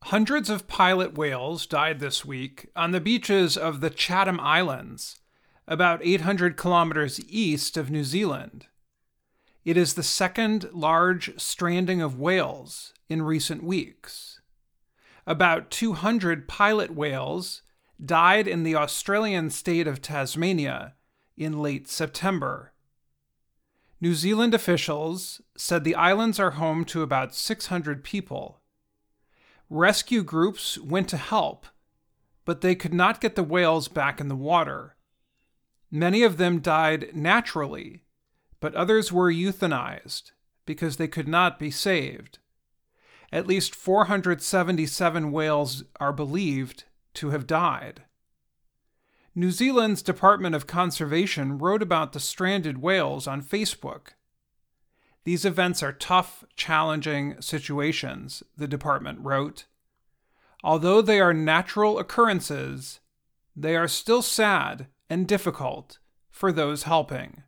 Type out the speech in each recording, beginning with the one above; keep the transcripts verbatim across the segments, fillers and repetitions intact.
Hundreds of pilot whales died this week on the beaches of the Chatham Islands, about eight hundred kilometers east of New Zealand. It is the second large stranding of whales in recent weeks. About two hundred pilot whales died in the Australian state of Tasmania in late September. New Zealand officials said the islands are home to about six hundred people. Rescue groups went to help, but they could not get the whales back in the water. Many of them died naturally, but others were euthanized because they could not be saved. At least four hundred seventy-seven whales are believed to have died. New Zealand's Department of Conservation wrote about the stranded whales on Facebook. These events are tough, challenging situations, the department wrote. Although they are natural occurrences, they are still sad and difficult for those helping.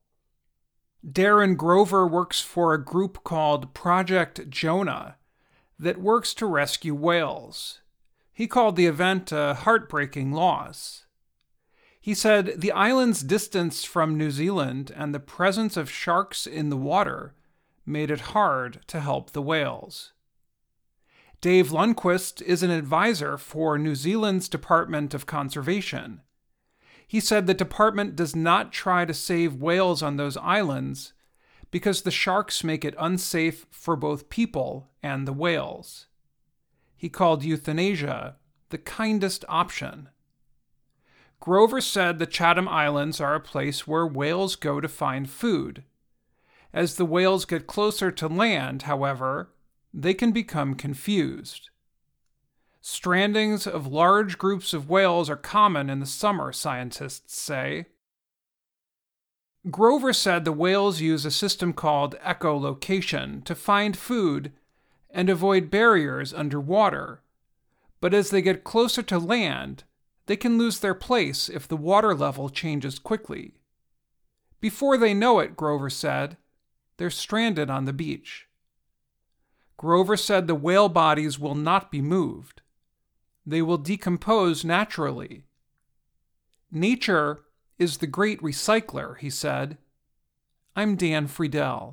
Darren Grover works for a group called Project Jonah that works to rescue whales. He called the event a heartbreaking loss. He said the island's distance from New Zealand and the presence of sharks in the water made it hard to help the whales. Dave Lundquist is an advisor for New Zealand's Department of Conservation. He said the department does not try to save whales on those islands because the sharks make it unsafe for both people and the whales. He called euthanasia the kindest option. Grover said the Chatham Islands are a place where whales go to find food. As the whales get closer to land, however, they can become confused. Strandings of large groups of whales are common in the summer, scientists say. Grover said the whales use a system called echolocation to find food and avoid barriers underwater, but as they get closer to land, they can lose their place if the water level changes quickly. Before they know it, Grover said, they're stranded on the beach. Grover said the whale bodies will not be moved. They will decompose naturally. Nature is the great recycler, he said. I'm Dan Friedel.